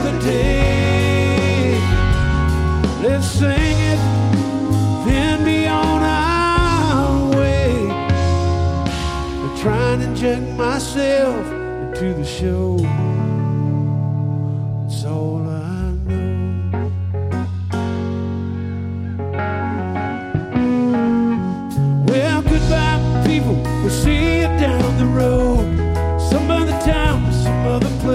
the day. Let's sing it, then be on our way. I try and inject myself into the show. It's all I know. Well, goodbye, people. We'll see